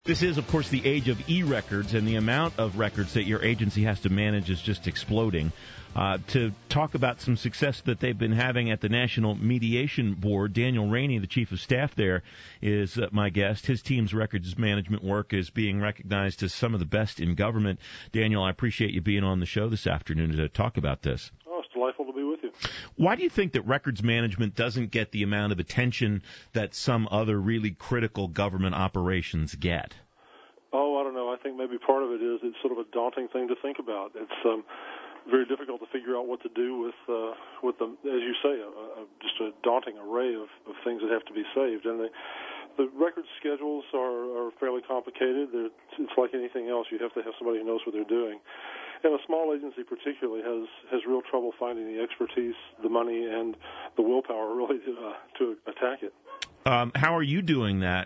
This is, of course, the age of e-records, and the amount of records that your agency has to manage is just exploding. To talk about some success that they've been having at the National Mediation Board, Daniel Rainey, the chief of staff there, is my guest. His team's records management work is being recognized as some of the best in government. Daniel, I appreciate you being on the show this afternoon to talk about this. Oh, it's delightful to be with you. Why do you think that records management doesn't get the amount of attention that some other really critical government operations get? Oh, I don't know. I think maybe part of it is it's sort of a daunting thing to think about. It's very difficult to figure out what to do with the, as you say, just a daunting array of things that have to be saved. And the record schedules are fairly complicated. It's like anything else. You have to have somebody who knows what they're doing. And a small agency particularly has real trouble finding the expertise, the money, and the willpower really to attack it. How are you doing that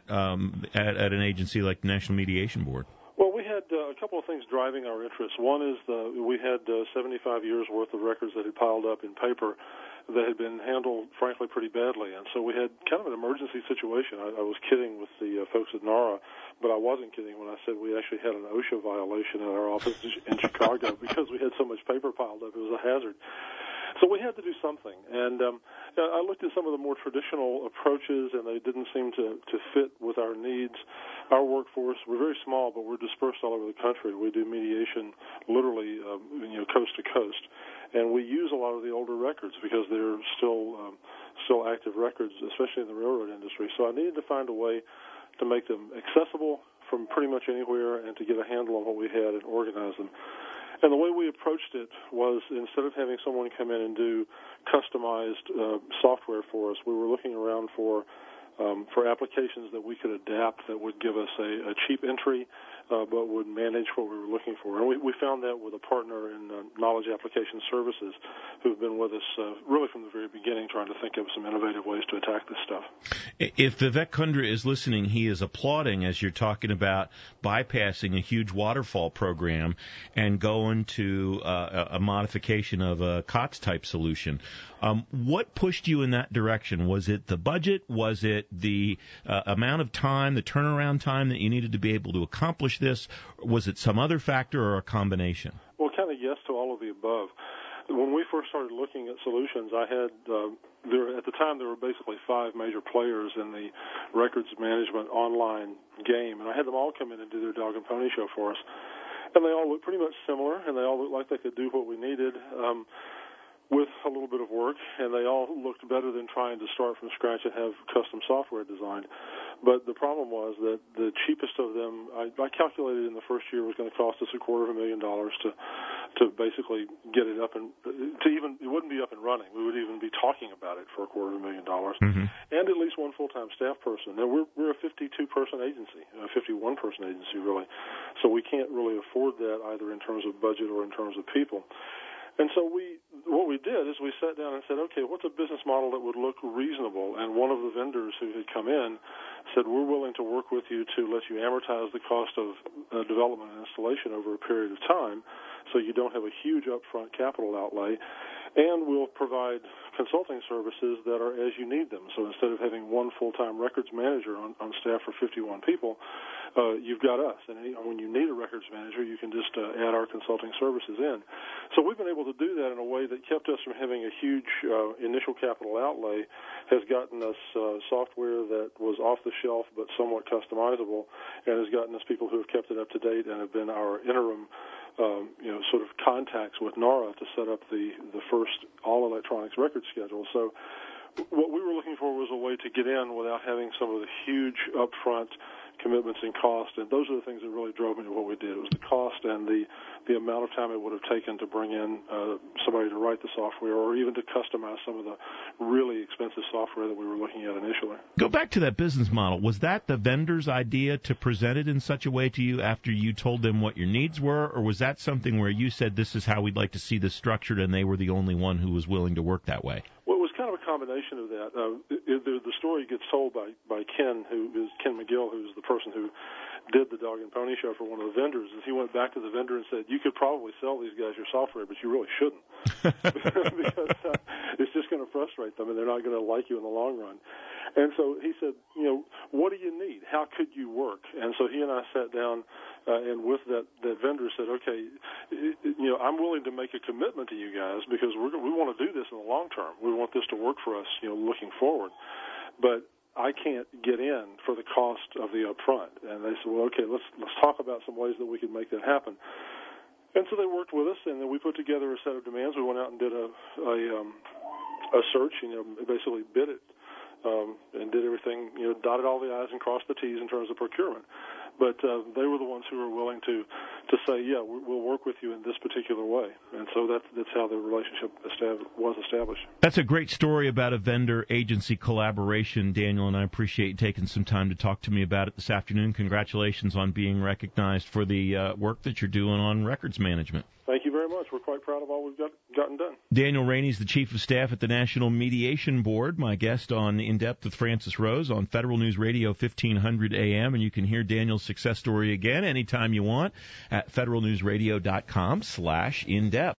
at an agency like the National Mediation Board? Well, we had a couple of things driving our interest. One is we had 75 years' worth of records that had piled up in paper that had been handled, frankly, pretty badly. And so we had kind of an emergency situation. I was kidding with the folks at NARA, but I wasn't kidding when I said we actually had an OSHA violation in our office in Chicago because we had so much paper piled up. It was a hazard. So we had to do something, and I looked at some of the more traditional approaches, and they didn't seem to fit with our needs. Our workforce, we're very small, but we're dispersed all over the country. We do mediation literally, coast to coast, and we use a lot of the older records because they're still active records, especially in the railroad industry. So I needed to find a way to make them accessible from pretty much anywhere and to get a handle on what we had and organize them. And the way we approached it was, instead of having someone come in and do customized software for us, we were looking around for applications that we could adapt that would give us a cheap entry, but would manage what we were looking for. And we found that with a partner in Knowledge Application Services who've been with us really from the very beginning, trying to think of some innovative ways to attack this stuff. If Vivek Kundra is listening, he is applauding as you're talking about bypassing a huge waterfall program and going to a modification of a COTS-type solution. What pushed you in that direction? Was it the budget? Was it the amount of time, the turnaround time that you needed to be able to accomplish this? Was it some other factor or a combination? Well, kind of yes to all of the above. When we first started looking at solutions, I had at the time there were basically 5 major players in the records management online game, and I had them all come in and do their dog and pony show for us. And they all looked pretty much similar, and they all looked like they could do what we needed with a little bit of work, and they all looked better than trying to start from scratch and have custom software designed. But the problem was that the cheapest of them, I calculated in the first year, was going to cost us $250,000 to basically get it up, and it wouldn't be up and running. We would even be talking about it for $250,000, and at least one full-time staff person. Now we're a 52-person agency, a 51-person agency really, so we can't really afford that either in terms of budget or in terms of people. And so what we did is we sat down and said, okay, what's a business model that would look reasonable? And one of the vendors who had come in said, we're willing to work with you to let you amortize the cost of development and installation over a period of time so you don't have a huge upfront capital outlay, and we'll provide consulting services that are as you need them. So instead of having one full-time records manager on staff for 51 people, you've got us. And when you need a records manager, you can just add our consulting services in. So we've been able to do that in a way that kept us from having a huge initial capital outlay, has gotten us software that was off the shelf but somewhat customizable, and has gotten us people who have kept it up to date and have been our interim sort of contacts with NARA to set up the first all-electronics record schedule. So what we were looking for was a way to get in without having some of the huge upfront commitments and cost, and those are the things that really drove me to what we did. It was the cost and the amount of time it would have taken to bring in somebody to write the software or even to customize some of the really expensive software that we were looking at initially. Go back to that business model. Was that the vendor's idea to present it in such a way to you after you told them what your needs were, or was that something where you said this is how we'd like to see this structured and they were the only one who was willing to work that way? Well, it was kind of a combination of that. The story gets told by Ken McGill, who's the person who did the Dog and Pony Show for one of the vendors, is he went back to the vendor and said, you could probably sell these guys your software, but you really shouldn't. Because it's just going to frustrate them, and they're not going to like you in the long run. And so he said, what do you need? How could you work? And so he and I sat down and with that vendor said, okay, I'm willing to make a commitment to you guys because we want to do this in the long term. We want this to work for us, looking forward. But I can't get in for the cost of the upfront. And they said, well, okay, let's talk about some ways that we could make that happen. And so they worked with us, and then we put together a set of demands. We went out and did a search, basically bid it, and did everything, dotted all the I's and crossed the T's in terms of procurement. But they were the ones who were willing to say, yeah, we'll work with you in this particular way. And so that's how the relationship was established. That's a great story about a vendor-agency collaboration, Daniel, and I appreciate you taking some time to talk to me about it this afternoon. Congratulations on being recognized for the work that you're doing on records management. Thank you very much. We're quite proud of all we've gotten done. Daniel Rainey is the Chief of Staff at the National Mediation Board, my guest on In Depth with Francis Rose on Federal News Radio 1500 AM, and you can hear Daniel's success story again anytime you want at federalnewsradio.com/indepth.